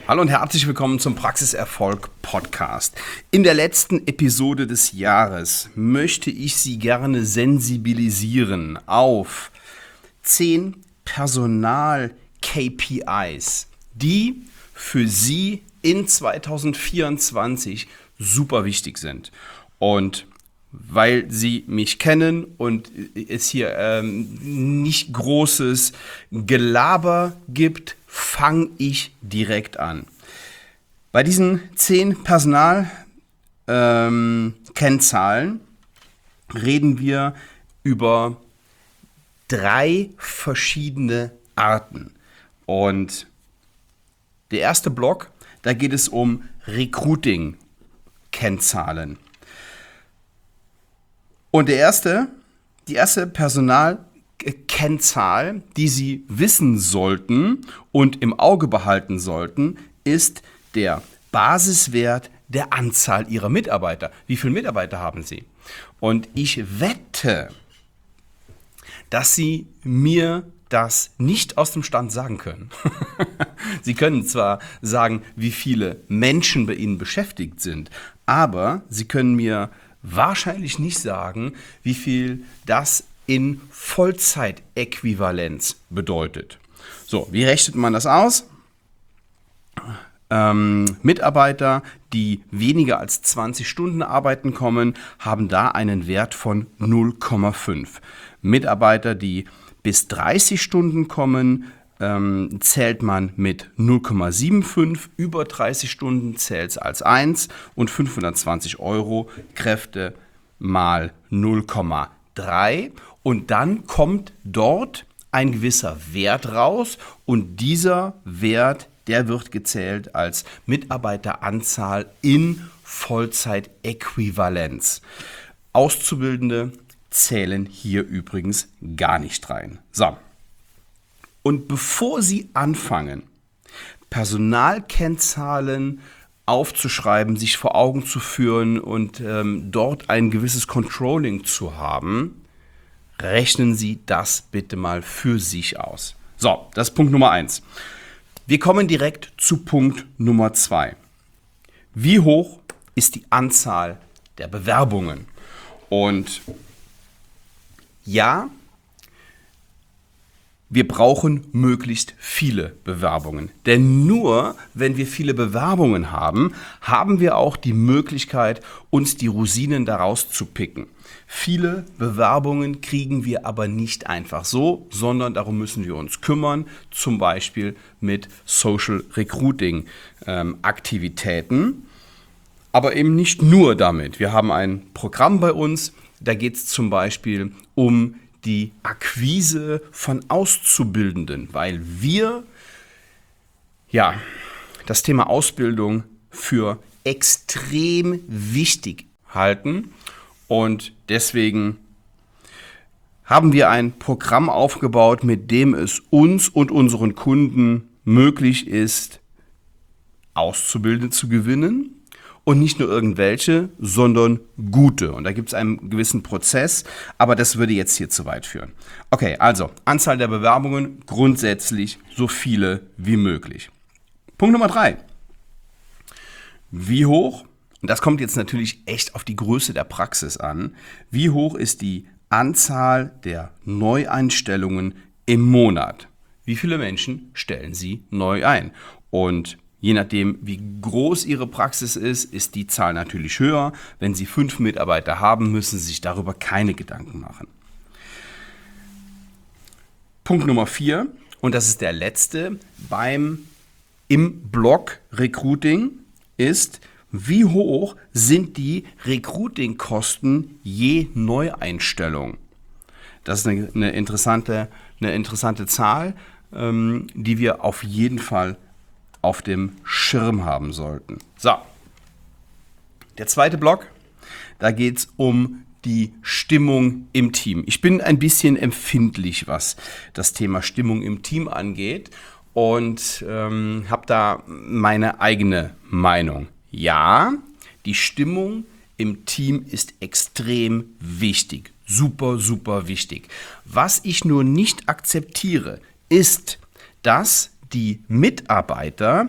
Hallo und herzlich willkommen zum Praxiserfolg Podcast. In der letzten Episode des Jahres möchte ich Sie gerne sensibilisieren auf 10 Personal-KPIs, die für Sie in 2024 super wichtig sind. Und weil Sie mich kennen und es hier nicht großes Gelaber gibt, fange ich direkt an. Bei diesen 10 Personalkennzahlen reden wir über 3 verschiedene Arten. Und der erste Block, da geht es um Recruiting-Kennzahlen. Und die erste Personalkennzahl, die Sie wissen sollten und im Auge behalten sollten, ist der Basiswert der Anzahl Ihrer Mitarbeiter. Wie viele Mitarbeiter haben Sie? Und ich wette, dass Sie mir das nicht aus dem Stand sagen können. Sie können zwar sagen, wie viele Menschen bei Ihnen beschäftigt sind, aber Sie können mir wahrscheinlich nicht sagen, wie viel das in Vollzeitäquivalenz bedeutet. So, wie rechnet man das aus? Mitarbeiter, die weniger als 20 Stunden arbeiten kommen, haben da einen Wert von 0,5. Mitarbeiter, die bis 30 Stunden kommen, zählt man mit 0,75, über 30 Stunden zählt es als 1 und 520 € Kräfte mal 0,3 und dann kommt dort ein gewisser Wert raus und dieser Wert, der wird gezählt als Mitarbeiteranzahl in Vollzeitäquivalenz. Auszubildende zählen hier übrigens gar nicht rein. So. Und bevor Sie anfangen, Personalkennzahlen aufzuschreiben, sich vor Augen zu führen und dort ein gewisses Controlling zu haben, rechnen Sie das bitte mal für sich aus. So, das ist Punkt Nummer 1. Wir kommen direkt zu Punkt Nummer 2. Wie hoch ist die Anzahl der Bewerbungen? Und ja, wir brauchen möglichst viele Bewerbungen. Denn nur wenn wir viele Bewerbungen haben, haben wir auch die Möglichkeit, uns die Rosinen daraus zu picken. Viele Bewerbungen kriegen wir aber nicht einfach so, sondern darum müssen wir uns kümmern, zum Beispiel mit Social Recruiting Aktivitäten. Aber eben nicht nur damit. Wir haben ein Programm bei uns, da geht es zum Beispiel um die Akquise von Auszubildenden, weil wir das Thema Ausbildung für extrem wichtig halten und deswegen haben wir ein Programm aufgebaut, mit dem es uns und unseren Kunden möglich ist, Auszubildende zu gewinnen. Und nicht nur irgendwelche, sondern gute. Und da gibt es einen gewissen Prozess, aber das würde jetzt hier zu weit führen. Okay, also Anzahl der Bewerbungen, grundsätzlich so viele wie möglich. Punkt Nummer 3. Wie hoch, und das kommt jetzt natürlich echt auf die Größe der Praxis an, wie hoch ist die Anzahl der Neueinstellungen im Monat? Wie viele Menschen stellen Sie neu ein? Und je nachdem, wie groß Ihre Praxis ist, ist die Zahl natürlich höher. Wenn Sie 5 Mitarbeiter haben, müssen Sie sich darüber keine Gedanken machen. Punkt Nummer 4, und das ist der letzte, im Blog Recruiting ist, wie hoch sind die Recruiting-Kosten je Neueinstellung? Das ist eine interessante Zahl, die wir auf jeden Fall auf dem Schirm haben sollten. So, der zweite Block, da geht es um die Stimmung im Team. Ich bin ein bisschen empfindlich, was das Thema Stimmung im Team angeht und habe da meine eigene Meinung. Ja, die Stimmung im Team ist extrem wichtig, super, super wichtig. Was ich nur nicht akzeptiere, ist, dass die Mitarbeiter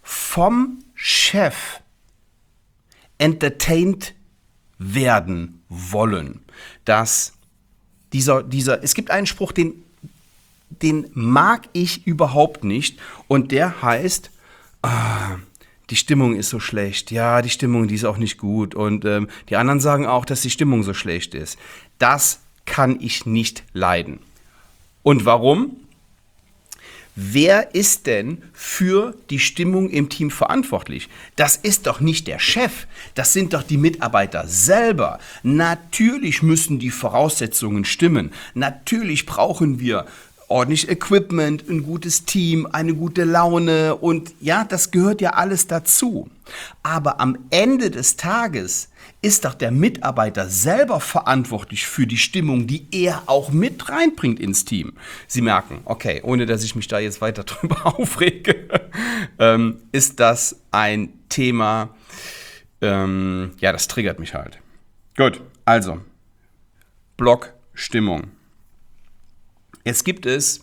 vom Chef entertained werden wollen, dass es gibt einen Spruch, den mag ich überhaupt nicht und der heißt, die Stimmung ist so schlecht, ja, die Stimmung, die ist auch nicht gut und die anderen sagen auch, dass die Stimmung so schlecht ist. Das kann ich nicht leiden. Und warum? Wer ist denn für die Stimmung im Team verantwortlich? Das ist doch nicht der Chef, das sind doch die Mitarbeiter selber. Natürlich müssen die Voraussetzungen stimmen. Natürlich brauchen wir ordentlich Equipment, ein gutes Team, eine gute Laune und ja, das gehört ja alles dazu. Aber am Ende des Tages ist doch der Mitarbeiter selber verantwortlich für die Stimmung, die er auch mit reinbringt ins Team. Sie merken, okay, ohne dass ich mich da jetzt weiter drüber aufrege, ist das ein Thema, ja, das triggert mich halt. Gut, also, Blockstimmung. Jetzt gibt es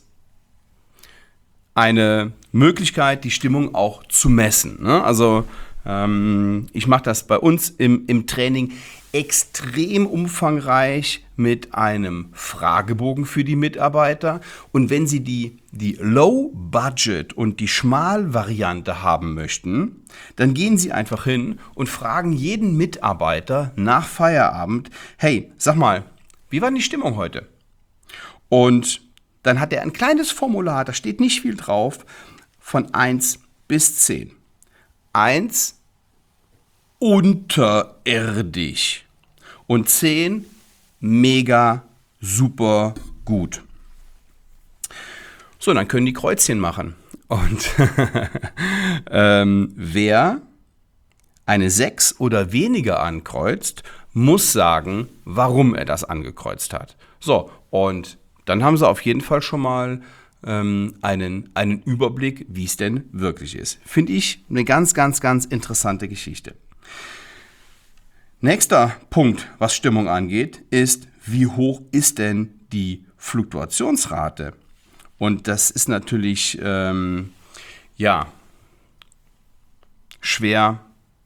eine Möglichkeit, die Stimmung auch zu messen. Ne? Also ich mache das bei uns im Training extrem umfangreich mit einem Fragebogen für die Mitarbeiter. Und wenn Sie die Low-Budget und die Schmal-Variante haben möchten, dann gehen Sie einfach hin und fragen jeden Mitarbeiter nach Feierabend, hey, sag mal, wie war denn die Stimmung heute? Und dann hat er ein kleines Formular, da steht nicht viel drauf, von 1 bis 10. 1 unterirdisch und 10 mega super gut. So, dann können die Kreuzchen machen. Und wer eine 6 oder weniger ankreuzt, muss sagen, warum er das angekreuzt hat. So, und dann haben Sie auf jeden Fall schon mal einen Überblick, wie es denn wirklich ist. Finde ich eine ganz, ganz, ganz interessante Geschichte. Nächster Punkt, was Stimmung angeht, ist, wie hoch ist denn die Fluktuationsrate? Und das ist natürlich schwer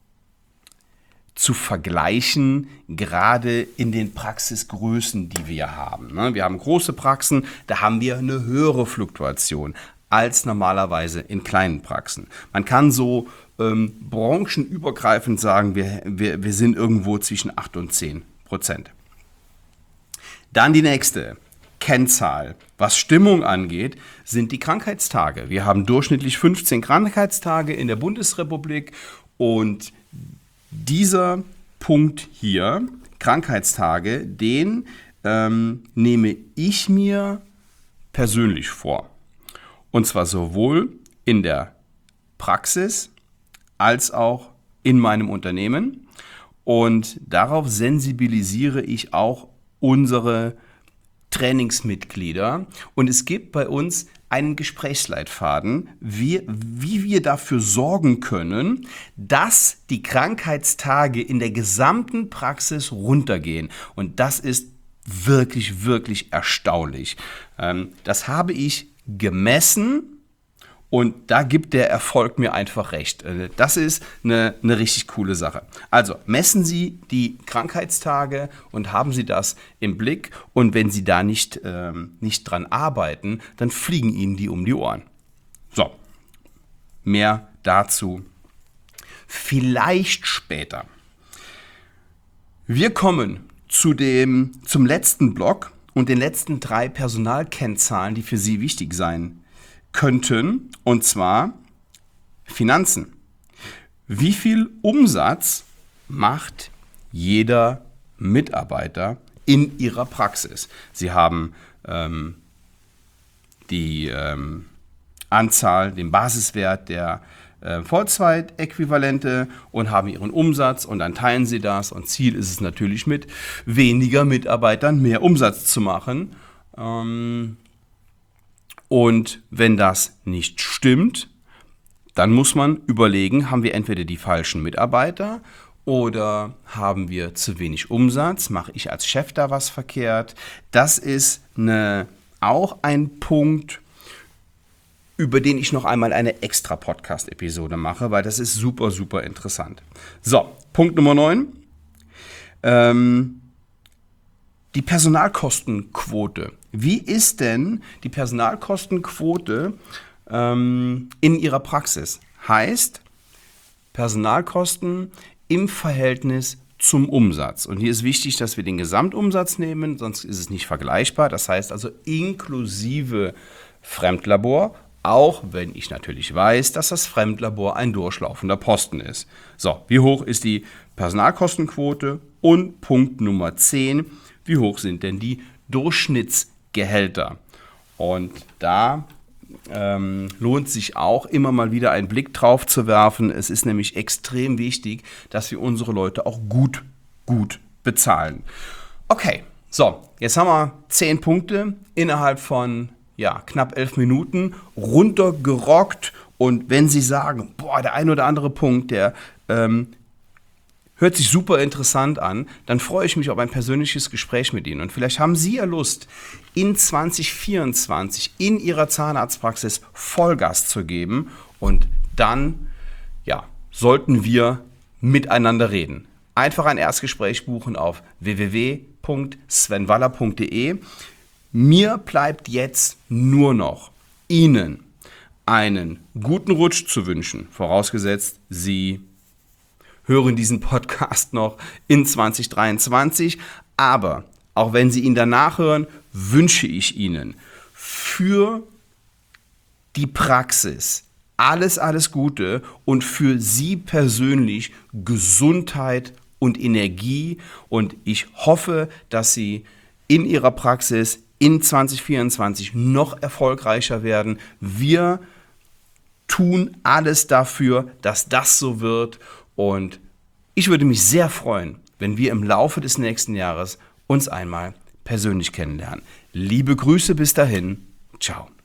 zu vergleichen, gerade in den Praxisgrößen, die wir haben. Wir haben große Praxen, da haben wir eine höhere Fluktuation als normalerweise in kleinen Praxen. Man kann so branchenübergreifend sagen, wir sind irgendwo zwischen 8 und 10%. Dann die nächste Kennzahl. Was Stimmung angeht, sind die Krankheitstage. Wir haben durchschnittlich 15 Krankheitstage in der Bundesrepublik und dieser Punkt hier, Krankheitstage, den nehme ich mir persönlich vor. Und zwar sowohl in der Praxis als auch in meinem Unternehmen. Und darauf sensibilisiere ich auch unsere Trainingsmitglieder. Und es gibt bei uns einen Gesprächsleitfaden, wie wir dafür sorgen können, dass die Krankheitstage in der gesamten Praxis runtergehen. Und das ist wirklich, wirklich erstaunlich. Das habe ich gemessen und da gibt der Erfolg mir einfach recht. Das ist eine richtig coole Sache. Also messen Sie die Krankheitstage und haben Sie das im Blick. Und wenn Sie da nicht dran arbeiten, dann fliegen Ihnen die um die Ohren. So, mehr dazu vielleicht später. Wir kommen zum letzten Block und den letzten 3 Personalkennzahlen, die für Sie wichtig sein könnten, und zwar Finanzen. Wie viel Umsatz macht jeder Mitarbeiter in ihrer Praxis? Sie haben die Anzahl, den Basiswert der Vollzeitäquivalente und haben ihren Umsatz und dann teilen sie das und Ziel ist es natürlich mit weniger Mitarbeitern mehr Umsatz zu machen. Und wenn das nicht stimmt, dann muss man überlegen, haben wir entweder die falschen Mitarbeiter oder haben wir zu wenig Umsatz? Mache ich als Chef da was verkehrt? Das ist auch ein Punkt, über den ich noch einmal eine extra Podcast-Episode mache, weil das ist super, super interessant. So, Punkt Nummer 9. Die Personalkostenquote. Wie ist denn die Personalkostenquote in Ihrer Praxis? Heißt, Personalkosten im Verhältnis zum Umsatz. Und hier ist wichtig, dass wir den Gesamtumsatz nehmen, sonst ist es nicht vergleichbar. Das heißt also inklusive Fremdlabor, auch wenn ich natürlich weiß, dass das Fremdlabor ein durchlaufender Posten ist. So, wie hoch ist die Personalkostenquote? Und Punkt Nummer 10, wie hoch sind denn die Durchschnittsgehälter? Und da lohnt sich auch immer mal wieder einen Blick drauf zu werfen. Es ist nämlich extrem wichtig, dass wir unsere Leute auch gut bezahlen. Okay, so, jetzt haben wir 10 Punkte innerhalb von knapp 11 Minuten runtergerockt. Und wenn Sie sagen, der ein oder andere Punkt, der hört sich super interessant an, dann freue ich mich auf ein persönliches Gespräch mit Ihnen. Und vielleicht haben Sie ja Lust, in 2024 in Ihrer Zahnarztpraxis Vollgas zu geben. Und dann, sollten wir miteinander reden. Einfach ein Erstgespräch buchen auf www.svenwaller.de. Mir bleibt jetzt nur noch, Ihnen einen guten Rutsch zu wünschen, vorausgesetzt, Sie hören diesen Podcast noch in 2023, aber auch wenn Sie ihn danach hören, wünsche ich Ihnen für die Praxis alles Gute und für Sie persönlich Gesundheit und Energie, und ich hoffe, dass Sie in Ihrer Praxis in 2024 noch erfolgreicher werden. Wir tun alles dafür, dass das so wird. Und ich würde mich sehr freuen, wenn wir im Laufe des nächsten Jahres uns einmal persönlich kennenlernen. Liebe Grüße bis dahin. Ciao.